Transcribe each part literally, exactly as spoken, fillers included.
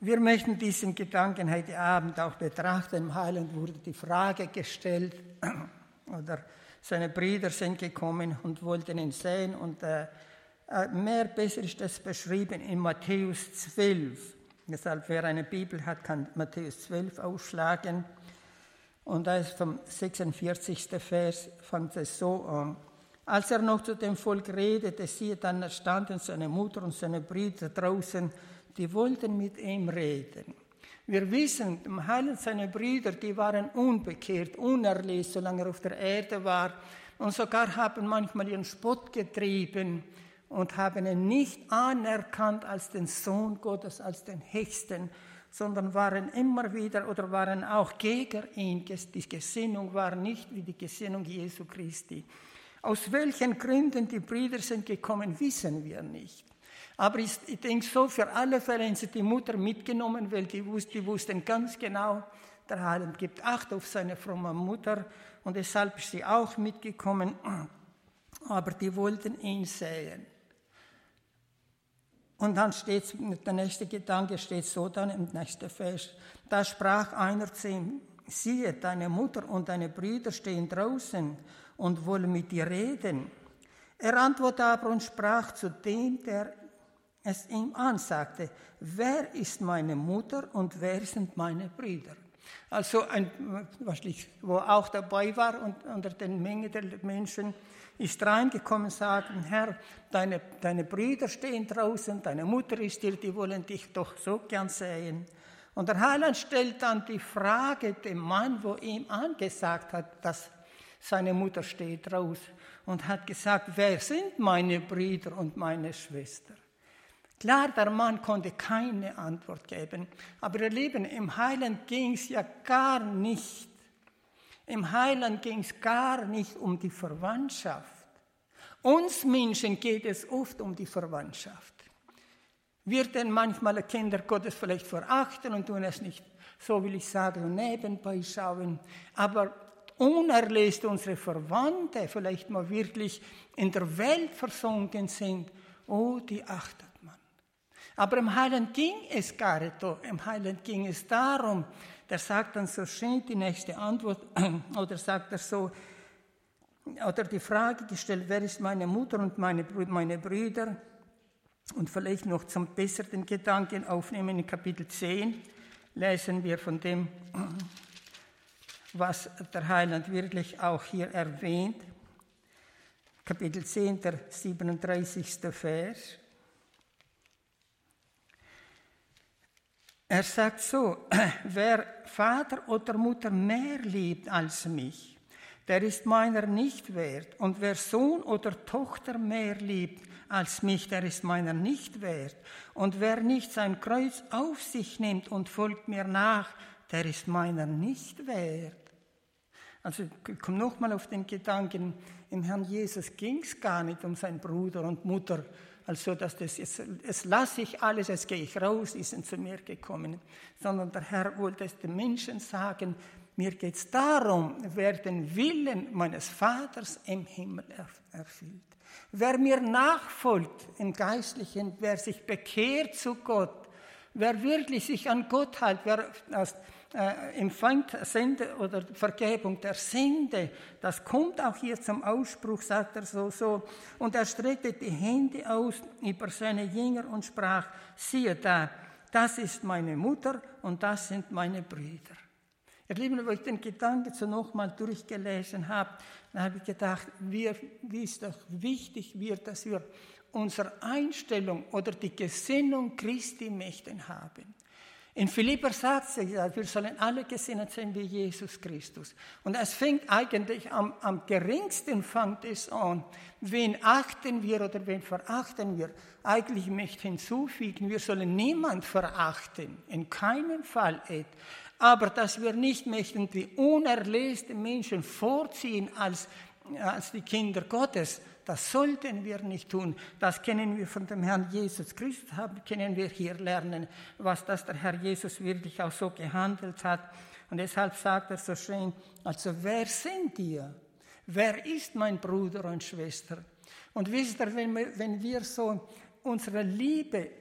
Wir möchten diesen Gedanken heute Abend auch betrachten. Im Heiland wurde die Frage gestellt, oder seine Brüder sind gekommen und wollten ihn sehen. Und äh, mehr besser ist das beschrieben in Matthäus zwölf. Deshalb, wer eine Bibel hat, kann Matthäus zwölf aufschlagen. Und da ist vom sechsundvierzigsten Vers, fängt es so an. Als er noch zu dem Volk redete, siehe, dann standen seine Mutter und seine Brüder draußen, die wollten mit ihm reden. Wir wissen, im Heiland seine Brüder, die waren unbekehrt, unerlesen, solange er auf der Erde war. Und sogar haben manchmal ihren Spott getrieben und haben ihn nicht anerkannt als den Sohn Gottes, als den Höchsten, sondern waren immer wieder oder waren auch gegen ihn. Die Gesinnung war nicht wie die Gesinnung Jesu Christi. Aus welchen Gründen die Brüder sind gekommen, wissen wir nicht. Aber ich, ich denke so, für alle Fälle haben sie die Mutter mitgenommen, weil die, wussten, die wussten ganz genau, der Heiland gibt Acht auf seine fromme Mutter und deshalb ist sie auch mitgekommen. Aber die wollten ihn sehen. Und dann steht, der nächste Gedanke steht so dann im nächsten Vers. Da sprach einer zu ihm, siehe, deine Mutter und deine Brüder stehen draußen und wollen mit dir reden. Er antwortete aber und sprach zu dem, der es ihm ansagte, wer ist meine Mutter und wer sind meine Brüder? Also, ein, wo auch dabei war und unter den Mengen der Menschen, ist reingekommen und sagte, Herr, deine, deine Brüder stehen draußen, deine Mutter ist hier, die wollen dich doch so gern sehen. Und der Heiland stellt dann die Frage dem Mann, wo ihm angesagt hat, dass seine Mutter steht draußen, und hat gesagt, wer sind meine Brüder und meine Schwester? Klar, der Mann konnte keine Antwort geben, aber ihr Lieben, im Heiland ging es ja gar nicht. Im Heiland ging es gar nicht um die Verwandtschaft. Uns Menschen geht es oft um die Verwandtschaft. Wir denn manchmal Kinder Gottes vielleicht verachten und tun es nicht, so will ich sagen, nebenbei schauen, aber unerlöst unsere Verwandte vielleicht mal wirklich in der Welt versunken sind, oh, die achtet man. Aber im Heiland ging es gar nicht, im Heiland ging es darum, der sagt dann so schön die nächste Antwort, oder sagt er so, oder die Frage gestellt, wer ist meine Mutter und meine, meine Brüder? Und vielleicht noch zum besseren Gedanken aufnehmen, in Kapitel zehn lesen wir von dem, was der Heiland wirklich auch hier erwähnt. Kapitel zehn, der siebenunddreißigste Vers. Er sagt so, wer Vater oder Mutter mehr liebt als mich, der ist meiner nicht wert. Und wer Sohn oder Tochter mehr liebt als mich, der ist meiner nicht wert. Und wer nicht sein Kreuz auf sich nimmt und folgt mir nach, der ist meiner nicht wert. Also ich komme nochmal auf den Gedanken, im Herrn Jesus ging es gar nicht um seinen Bruder und Mutter, also dass das jetzt, jetzt lasse ich alles, jetzt gehe ich raus, die sind zu mir gekommen, sondern der Herr wollte es den Menschen sagen, mir geht es darum, wer den Willen meines Vaters im Himmel erfüllt. Wer mir nachfolgt im Geistlichen, wer sich bekehrt zu Gott, wer wirklich sich an Gott hält, wer aus Äh, empfängt Sünde oder Vergebung der Sünde, das kommt auch hier zum Ausspruch, sagt er so, so. Und er streckte die Hände aus über seine Jünger und sprach, siehe da, das ist meine Mutter und das sind meine Brüder. Ihr Lieben, wo ich den Gedanken so nochmal durchgelesen habe, dann habe ich gedacht, wie, wie ist doch wichtig wird, dass wir unsere Einstellung oder die Gesinnung Christi möchten haben. In Philipper sagt sie, wir sollen alle gesinnet sein wie Jesus Christus. Und es fängt eigentlich am, am geringsten fängt es an. Wen achten wir oder wen verachten wir? Eigentlich möchte ich hinzufügen, wir sollen niemand verachten, in keinem Fall. Aber dass wir nicht möchten die unerlösten Menschen vorziehen als, als die Kinder Gottes, das sollten wir nicht tun. Das kennen wir von dem Herrn Jesus Christus, können wir hier lernen, was das der Herr Jesus wirklich auch so gehandelt hat. Und deshalb sagt er so schön, also wer sind ihr? Wer ist mein Bruder und Schwester? Und wisst ihr, wenn wir, wenn wir so unsere Liebe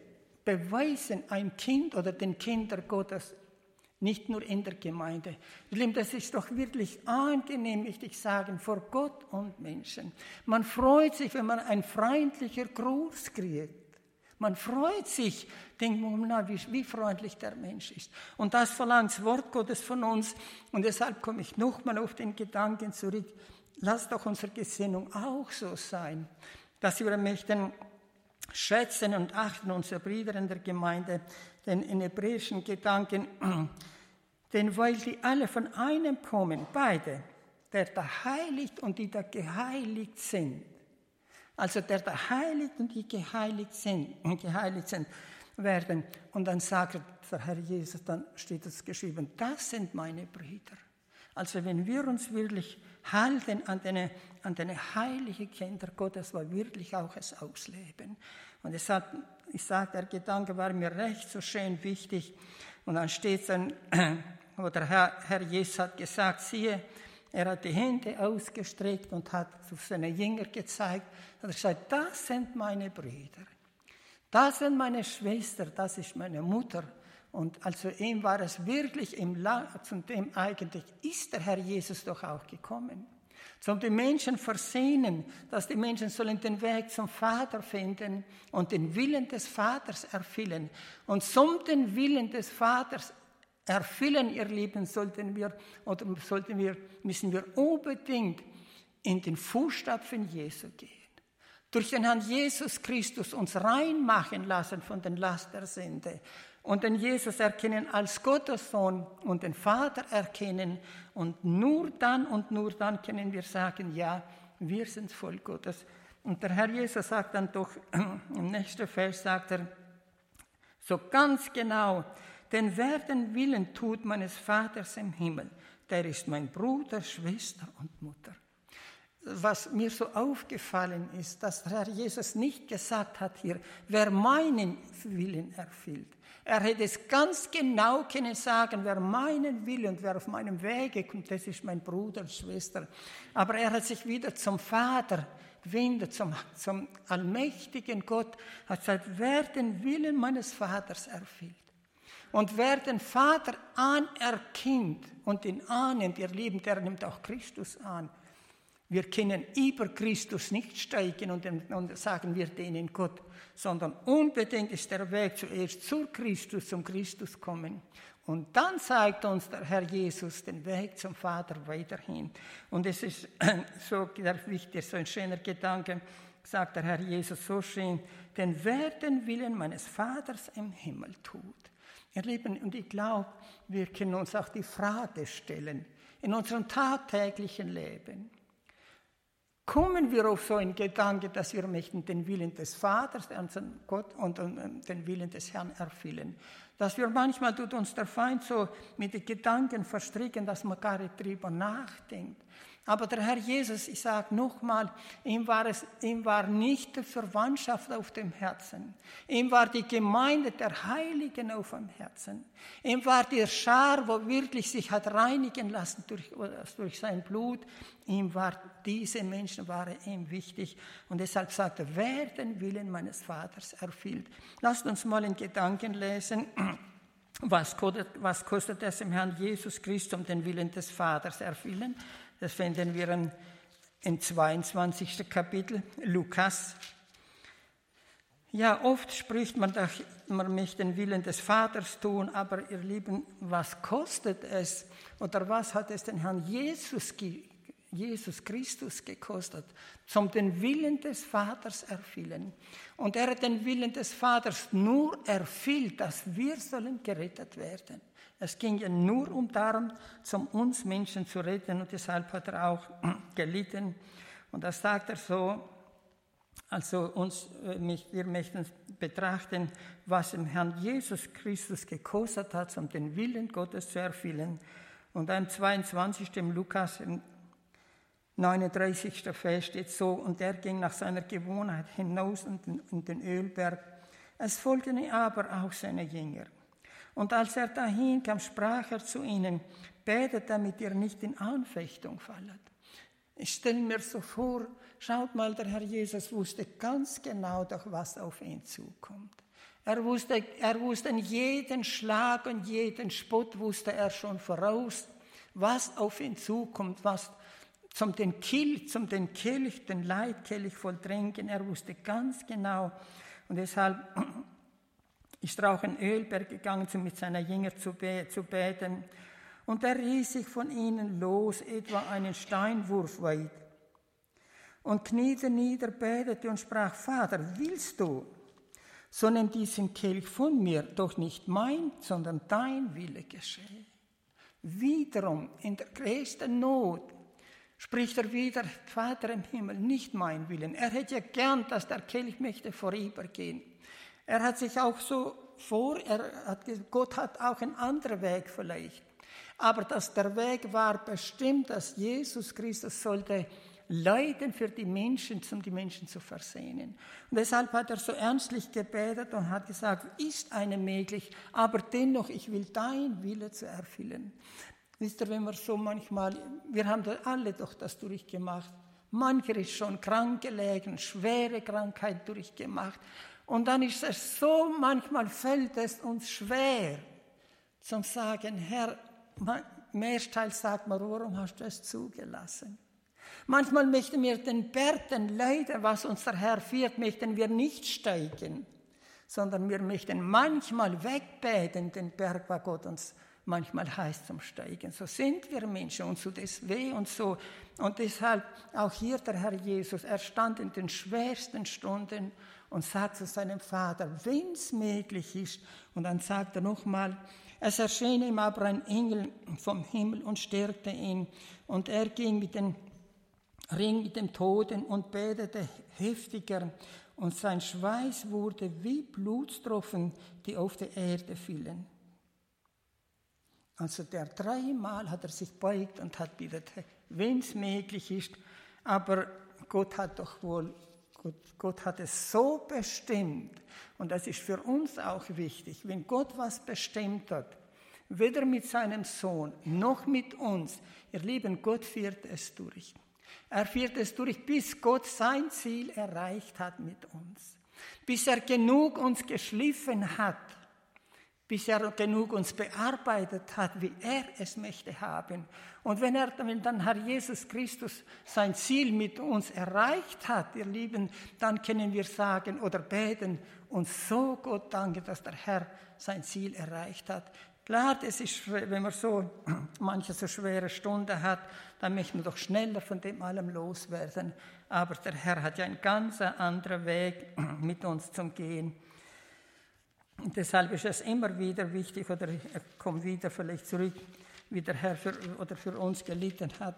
beweisen ein Kind oder den Kindern Gottes, nicht nur in der Gemeinde. Das ist doch wirklich angenehm, möchte ich sagen, vor Gott und Menschen. Man freut sich, wenn man einen freundlichen Gruß kriegt. Man freut sich, denkt man, na, wie, wie freundlich der Mensch ist. Und das verlangt das Wort Gottes von uns. Und deshalb komme ich nochmal auf den Gedanken zurück. Lass doch unsere Gesinnung auch so sein, dass wir möchten schätzen und achten unsere Brüder in der Gemeinde, den in hebräischen Gedanken, denn weil die alle von einem kommen, beide, der da heiligt und die da geheiligt sind, also der da heiligt und die geheiligt sind, geheiligt sind werden. Und dann sagt der Herr Jesus, dann steht es geschrieben, das sind meine Brüder. Also wenn wir uns wirklich halten an den, an den heiligen Kindern Gottes, war wirklich auch es ausleben. Und deshalb, ich sage, der Gedanke war mir recht so schön wichtig. Und dann steht dann, wo der Herr, Herr Jesus hat gesagt, siehe, er hat die Hände ausgestreckt und hat auf seine Jünger gezeigt, hat er gesagt, das sind meine Brüder, das sind meine Schwestern, das ist meine Mutter. Und also ihm war es wirklich, im La- zu dem eigentlich ist der Herr Jesus doch auch gekommen. Zum die Menschen versehnen, dass die Menschen sollen den Weg zum Vater finden und den Willen des Vaters erfüllen. Und zum den Willen des Vaters erfüllen, ihr Lieben, sollten wir, oder sollten wir, müssen wir unbedingt in den Fußstapfen Jesu gehen. Durch den Herrn Jesus Christus uns reinmachen lassen von den Last der Sünde. Und den Jesus erkennen als Gottes Sohn und den Vater erkennen. Und nur dann und nur dann können wir sagen, ja, wir sind voll Gottes. Und der Herr Jesus sagt dann doch, im nächsten Vers sagt er, so ganz genau, denn wer den Willen tut meines Vaters im Himmel, der ist mein Bruder, Schwester und Mutter. Was mir so aufgefallen ist, dass der Herr Jesus nicht gesagt hat hier, wer meinen Willen erfüllt. Er hätte es ganz genau können sagen, wer meinen Willen und wer auf meinem Wege kommt, das ist mein Bruder und Schwester. Aber er hat sich wieder zum Vater gewendet, zum, zum allmächtigen Gott, hat gesagt, wer den Willen meines Vaters erfüllt. Und wer den Vater anerkennt und ihn annimmt, ihr Lieben, der nimmt auch Christus an. Wir können über Christus nicht steigen und, und sagen wir denen Gott, sondern unbedingt ist der Weg zuerst zu Christus, zum Christus kommen. Und dann zeigt uns der Herr Jesus den Weg zum Vater weiterhin. Und es ist so wichtig, so ein schöner Gedanke, sagt der Herr Jesus so schön, denn wer den Willen meines Vaters im Himmel tut. Ihr Lieben, und ich glaube, wir können uns auch die Frage stellen, in unserem tagtäglichen Leben, kommen wir auf so einen Gedanke, dass wir möchten den Willen des Vaters, unseren Gott und den Willen des Herrn erfüllen. Dass wir manchmal tut uns der Feind so mit den Gedanken verstricken, dass man gar nicht drüber nachdenkt. Aber der Herr Jesus, ich sage nochmal, ihm war, es, ihm war nicht die Verwandtschaft auf dem Herzen. Ihm war die Gemeinde der Heiligen auf dem Herzen. Ihm war die Schar, wo wirklich sich hat reinigen lassen durch, durch sein Blut. Ihm war, diese Menschen waren ihm wichtig. Und deshalb sagt er, wer den Willen meines Vaters erfüllt. Lasst uns mal in Gedanken lesen. Was kostet, was kostet es im Herrn Jesus Christus, um den Willen des Vaters erfüllen? Das finden wir im, im zweiundzwanzigsten Kapitel, Lukas. Ja, oft spricht man, dass man möchte den Willen des Vaters tun, aber ihr Lieben, was kostet es oder was hat es den Herrn Jesus, Jesus Christus gekostet, zum den Willen des Vaters erfüllen? Und er hat den Willen des Vaters nur erfüllt, dass wir sollen gerettet werden. Es ging ja nur um darum, zum uns Menschen zu retten und deshalb hat er auch gelitten. Und das sagt er so, also uns, wir möchten betrachten, was im Herrn Jesus Christus gekostet hat, um den Willen Gottes zu erfüllen. Und im zweiundzwanzigsten Lukas, im neununddreißigsten Vers steht so, und er ging nach seiner Gewohnheit hinaus in den Ölberg. Es folgten aber auch seine Jünger. Und als er dahin kam, sprach er zu ihnen, betet, damit ihr nicht in Anfechtung fallet. Ich stelle mir so vor, schaut mal, der Herr Jesus wusste ganz genau, doch was auf ihn zukommt. Er wusste, er wusste jeden Schlag und jeden Spott wusste er schon voraus, was auf ihn zukommt, was zum den Kelch, zum den Kelch, den Leitkelch volltrinken. Er wusste ganz genau. Und deshalb ist er auch in Ölberg gegangen, um mit seiner Jünger zu, be- zu beten. Und er riss sich von ihnen los, etwa einen Steinwurf weit. Und kniete nieder, betete und sprach: Vater, willst du, so nimm diesen Kelch von mir, doch nicht mein, sondern dein Wille geschehe. Wiederum, in der größten Not, spricht er wieder: Vater im Himmel, nicht mein Willen. Er hätte ja gern, dass der Kelch möchte vorübergehen. Er hat sich auch so vor, er hat, Gott hat auch einen anderen Weg vielleicht. Aber dass der Weg war bestimmt, dass Jesus Christus sollte leiden für die Menschen, um die Menschen zu versöhnen. Und deshalb hat er so ernstlich gebetet und hat gesagt: Ist einem möglich, aber dennoch, ich will dein Wille zu erfüllen. Wisst ihr, wenn wir so manchmal, wir haben alle doch das durchgemacht. Mancher ist schon krank gelegen, schwere Krankheit durchgemacht. Und dann ist es so, manchmal fällt es uns schwer, zum sagen: Herr, mehrteils sagt man, warum hast du es zugelassen? Manchmal möchten wir den Berg, den Leiden, was uns der Herr führt, möchten wir nicht steigen, sondern wir möchten manchmal wegbeten, den Berg, was Gott uns manchmal heißt zum Steigen. So sind wir Menschen und so das weh und so. Und deshalb auch hier der Herr Jesus, er stand in den schwersten Stunden und sagt zu seinem Vater, wenn es möglich ist. Und dann sagt er nochmal: Es erschien ihm aber ein Engel vom Himmel und stärkte ihn. Und er ging mit dem Ring mit dem Toten und betete heftiger. Und sein Schweiß wurde wie Blutstropfen, die auf der Erde fielen. Also der dreimal hat er sich beugt und hat gebetet, wenn es möglich ist. Aber Gott hat doch wohl, Gott, Gott hat es so bestimmt. Und das ist für uns auch wichtig. Wenn Gott was bestimmt hat, weder mit seinem Sohn noch mit uns, ihr Lieben, Gott führt es durch. Er führt es durch, bis Gott sein Ziel erreicht hat mit uns. Bis er genug uns geschliffen hat. Bis er genug uns bearbeitet hat, wie er es möchte haben. Und wenn, er, wenn dann Herr Jesus Christus sein Ziel mit uns erreicht hat, ihr Lieben, dann können wir sagen oder beten und so Gott danken, dass der Herr sein Ziel erreicht hat. Klar, das ist, wenn man so manche so schwere Stunde hat, dann möchte man doch schneller von dem allem loswerden. Aber der Herr hat ja einen ganz anderen Weg mit uns zum Gehen. Und deshalb ist es immer wieder wichtig, oder er kommt wieder vielleicht zurück, wie der Herr für, oder für uns gelitten hat.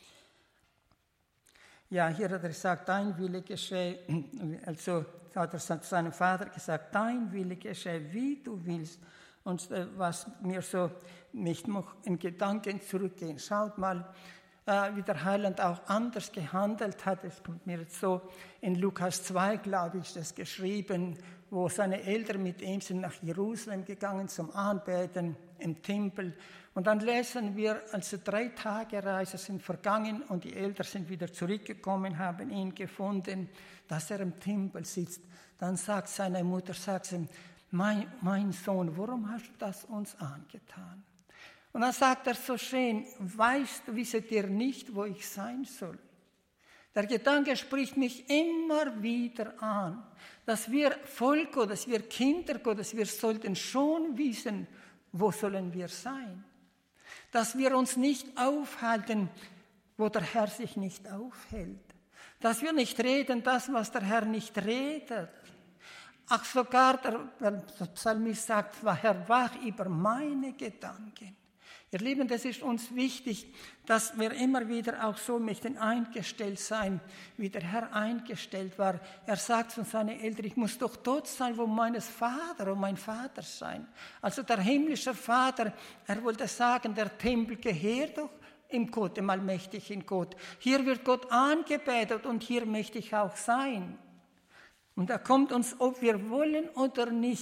Ja, hier hat er gesagt, dein Wille geschehe, also hat er zu seinem Vater gesagt, dein Wille geschehe, wie du willst. Und was mir so nicht noch in Gedanken zurückgehen, schaut mal, wie der Heiland auch anders gehandelt hat. Es kommt mir jetzt so, in Lukas zwei, glaube ich, das geschrieben, wo seine Eltern mit ihm sind nach Jerusalem gegangen zum Anbeten im Tempel. Und dann lesen wir, also drei Tage Reise sind vergangen und die Eltern sind wieder zurückgekommen, haben ihn gefunden, dass er im Tempel sitzt. Dann sagt seine Mutter, sagt sie, mein, mein Sohn, warum hast du das uns angetan? Und dann sagt er so schön, weißt du, wisset ihr nicht, wo ich sein soll? Der Gedanke spricht mich immer wieder an, dass wir Volk Gottes, wir Kinder Gottes, wir sollten schon wissen, wo sollen wir sein. Dass wir uns nicht aufhalten, wo der Herr sich nicht aufhält. Dass wir nicht reden, das, was der Herr nicht redet. Ach, sogar der, der Psalmist sagt, Herr, wach über meine Gedanken. Ihr Lieben, das ist uns wichtig, dass wir immer wieder auch so möchten eingestellt sein, wie der Herr eingestellt war. Er sagt zu seinen Eltern, ich muss doch dort sein, wo meines Vater und mein Vater sein. Also der himmlische Vater, er wollte sagen, der Tempel gehört doch im Gott, dem allmächtigen Gott. Hier wird Gott angebetet und hier möchte ich auch sein. Und da kommt uns, ob wir wollen oder nicht,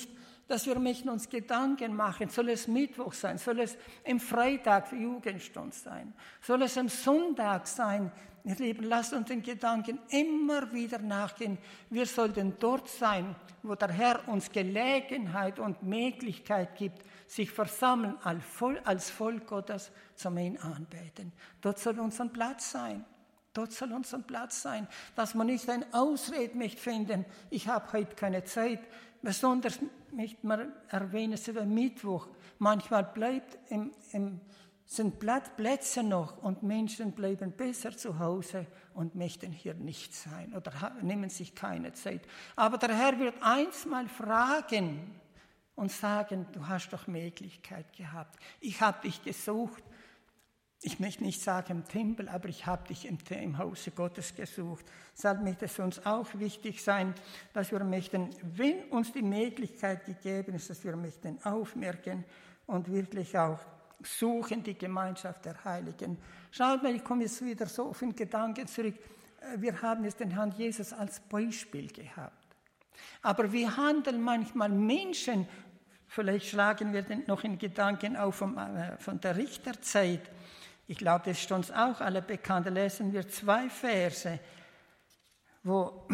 dass wir möchten uns Gedanken machen, soll es Mittwoch sein, soll es am Freitag für Jugendstunde sein, soll es am Sonntag sein. Ihr Lieben, lasst uns den Gedanken immer wieder nachgehen. Wir sollten dort sein, wo der Herr uns Gelegenheit und Möglichkeit gibt, sich versammeln als Volk Gottes zum ihn anbeten. Dort soll unser Platz sein. Dort soll unser Platz sein, dass man nicht eine Ausrede möchte finden, ich habe heute keine Zeit. Besonders möchte man erwähnen, es ist Mittwoch. Manchmal bleibt im, im, sind Plätze noch und Menschen bleiben besser zu Hause und möchten hier nicht sein oder nehmen sich keine Zeit. Aber der Herr wird einmal fragen und sagen, du hast doch Möglichkeit gehabt. Ich habe dich gesucht. Ich möchte nicht sagen im Tempel, aber ich habe dich im, im Hause Gottes gesucht. Deshalb möchte es uns auch wichtig sein, dass wir möchten, wenn uns die Möglichkeit gegeben ist, dass wir möchten aufmerken und wirklich auch suchen die Gemeinschaft der Heiligen. Schaut mal, ich komme jetzt wieder so auf den Gedanken zurück. Wir haben jetzt den Herrn Jesus als Beispiel gehabt. Aber wir handeln manchmal Menschen, vielleicht schlagen wir den noch in Gedanken auf von, äh, von der Richterzeit. Ich glaube, das ist uns auch alle bekannt. Da lesen wir zwei Verse, wo,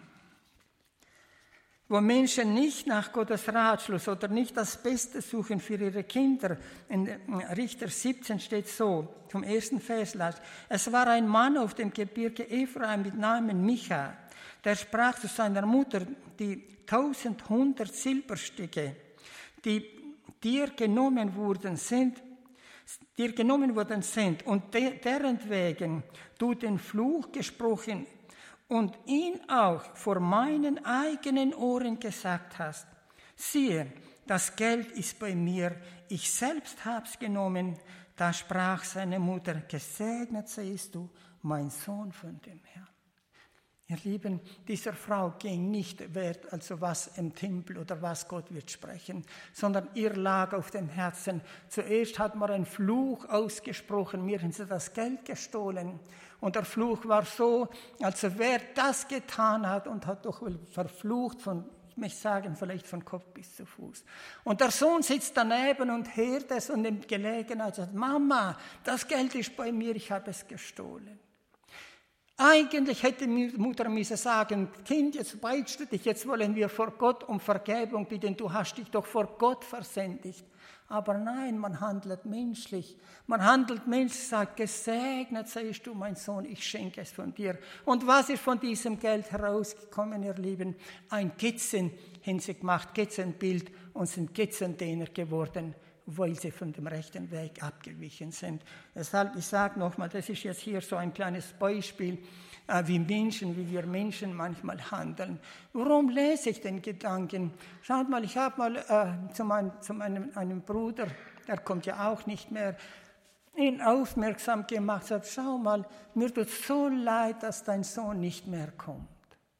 wo Menschen nicht nach Gottes Ratschluss oder nicht das Beste suchen für ihre Kinder. In Richter siebzehn steht so, vom ersten Vers las: Es war ein Mann auf dem Gebirge Ephraim mit Namen Micha, der sprach zu seiner Mutter, die tausendhundert Silberstücke, die dir genommen wurden, sind, dir genommen worden sind und de, deren wegen du den Fluch gesprochen und ihn auch vor meinen eigenen Ohren gesagt hast. Siehe, das Geld ist bei mir, ich selbst hab's genommen. Da sprach seine Mutter, gesegnet seist du, mein Sohn von dem Herrn. Ihr Lieben, dieser Frau ging nicht wert, also was im Tempel oder was Gott wird sprechen, sondern ihr lag auf dem Herzen. Zuerst hat man einen Fluch ausgesprochen, mir haben sie das Geld gestohlen. Und der Fluch war so, also wer das getan hat und hat doch verflucht von, ich möchte sagen, vielleicht von Kopf bis zu Fuß. Und der Sohn sitzt daneben und hört es und nimmt Gelegenheit und sagt, Mama, das Geld ist bei mir, ich habe es gestohlen. Eigentlich hätte die Mutter müssen sagen, Kind, jetzt beugst du dich, jetzt wollen wir vor Gott um Vergebung bitten, du hast dich doch vor Gott versündigt. Aber nein, man handelt menschlich. Man handelt menschlich, sagt, gesegnet seist du, mein Sohn, ich schenke es von dir. Und was ist von diesem Geld herausgekommen, ihr Lieben? Ein Götzen haben sie gemacht, Götzenbild, und sind Götzendiener geworden, weil sie von dem rechten Weg abgewichen sind. Deshalb, ich sage nochmal, das ist jetzt hier so ein kleines Beispiel, äh, wie Menschen, wie wir Menschen manchmal handeln. Warum lese ich den Gedanken? Schaut mal, ich habe mal äh, zu, mein, zu meinem einem Bruder, der kommt ja auch nicht mehr, ihn aufmerksam gemacht, sagt, schau mal, mir tut so leid, dass dein Sohn nicht mehr kommt.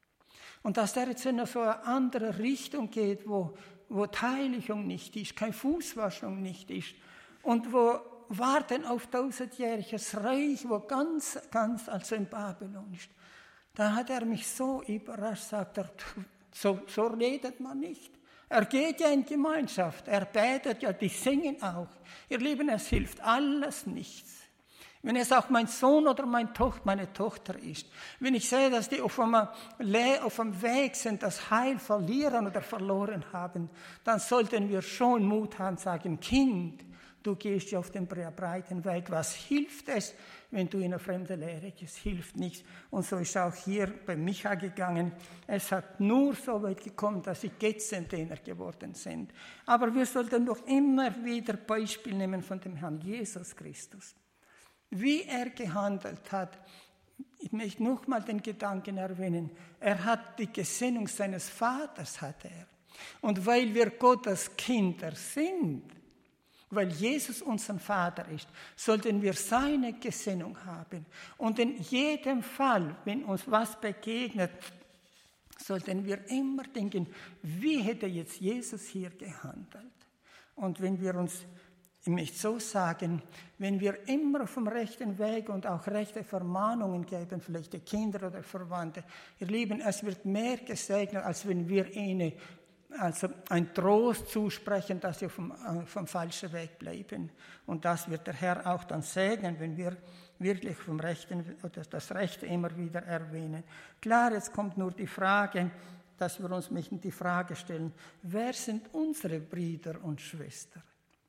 Und dass der jetzt in so eine andere Richtung geht, wo wo Heiligung nicht ist, keine Fußwaschung nicht ist und wo Warten auf tausendjähriges Reich, wo ganz, ganz, also in Babylon ist. Da hat er mich so überrascht, sagt er, so, so redet man nicht. Er geht ja in Gemeinschaft, er betet ja, die singen auch. Ihr Lieben, es hilft alles nichts. Wenn es auch mein Sohn oder meine Tochter, meine Tochter ist, wenn ich sehe, dass die auf einem, auf einem Weg sind, das Heil verlieren oder verloren haben, dann sollten wir schon Mut haben, sagen, Kind, du gehst ja auf den breiten Weg. Was hilft es, wenn du in eine fremde Lehre gehst? Es hilft nichts. Und so ist auch hier bei Micha gegangen. Es hat nur so weit gekommen, dass sie Götzendiener geworden sind. Aber wir sollten doch immer wieder Beispiel nehmen von dem Herrn Jesus Christus. Wie er gehandelt hat, ich möchte noch mal den Gedanken erwähnen, er hat die Gesinnung seines Vaters, hatte er. Und weil wir Gottes Kinder sind, weil Jesus unser Vater ist, sollten wir seine Gesinnung haben. Und in jedem Fall, wenn uns was begegnet, sollten wir immer denken, wie hätte jetzt Jesus hier gehandelt? Und wenn wir uns Ich möchte so sagen, wenn wir immer auf dem rechten Weg und auch rechte Vermahnungen geben, vielleicht die Kinder oder Verwandte, ihr Lieben, es wird mehr gesegnet, als wenn wir ihnen also ein Trost zusprechen, dass sie vom, vom falschen Weg bleiben. Und das wird der Herr auch dann segnen, wenn wir wirklich vom Rechten oder das Rechte immer wieder erwähnen. Klar, jetzt kommt nur die Frage, dass wir uns möchten die Frage stellen, wer sind unsere Brüder und Schwestern?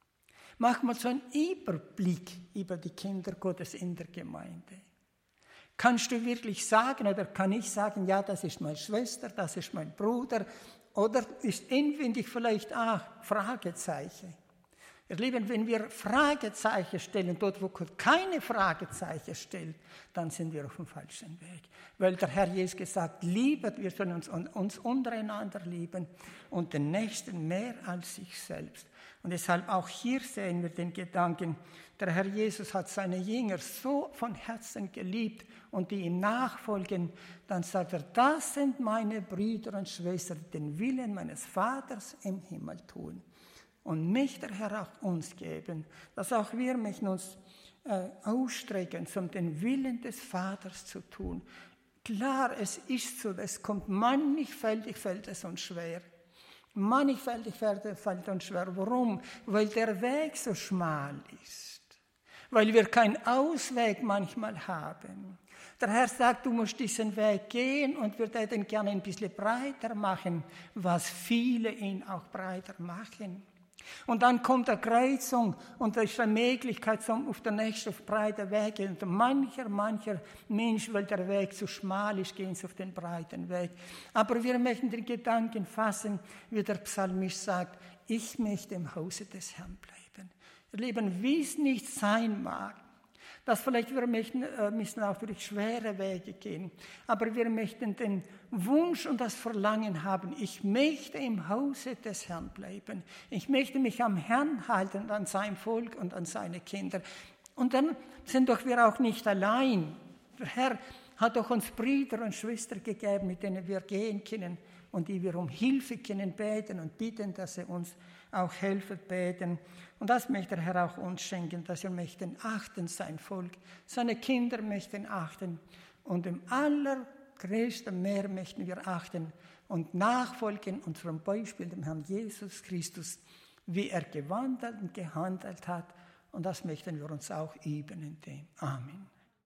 Mach mal so einen Überblick über die Kinder Gottes in der Gemeinde. Kannst du wirklich sagen oder kann ich sagen, ja, das ist meine Schwester, das ist mein Bruder, oder ist inwendig vielleicht auch Fragezeichen? Ihr Lieben, wenn wir Fragezeichen stellen, dort wo Gott keine Fragezeichen stellt, dann sind wir auf dem falschen Weg. Weil der Herr Jesus gesagt, liebet, wir sollen uns, uns untereinander lieben und den Nächsten mehr als sich selbst. Und deshalb auch hier sehen wir den Gedanken, der Herr Jesus hat seine Jünger so von Herzen geliebt und die ihm nachfolgen, dann sagt er, das sind meine Brüder und Schwestern, die den Willen meines Vaters im Himmel tun. Und mich der Herr auch uns geben, dass auch wir möchten uns äh, ausstrecken, um den Willen des Vaters zu tun. Klar, es ist so, es kommt mannigfältig, fällt es uns schwer. Mannigfältig fällt uns schwer. Warum? Weil der Weg so schmal ist. Weil wir keinen Ausweg manchmal haben. Der Herr sagt, du musst diesen Weg gehen und wir würden gerne ein bisschen breiter machen, was viele ihn auch breiter machen. Und dann kommt eine Kreuzung und da ist eine Möglichkeit, um auf den nächsten auf breiten Weg gehen. Und mancher, mancher Mensch, weil der Weg zu schmal ist, gehen sie auf den breiten Weg. Aber wir möchten den Gedanken fassen, wie der Psalmist sagt, ich möchte im Hause des Herrn bleiben. Ihr Lieben, wie es nicht sein mag, dass vielleicht wir möchten, äh, müssen auch durch schwere Wege gehen, aber wir möchten den Wunsch und das Verlangen haben, ich möchte im Hause des Herrn bleiben. Ich möchte mich am Herrn halten, an sein Volk und an seine Kinder. Und dann sind doch wir auch nicht allein. Der Herr hat doch uns Brüder und Schwestern gegeben, mit denen wir gehen können und die wir um Hilfe können beten und bitten, dass er uns auch helfen, beten. Und das möchte der Herr auch uns schenken, dass wir möchten achten sein Volk, seine Kinder möchten achten und im allergrößten Mehr möchten wir achten und nachfolgen unserem Beispiel, dem Herrn Jesus Christus, wie er gewandelt und gehandelt hat. Und das möchten wir uns auch üben in dem. Amen.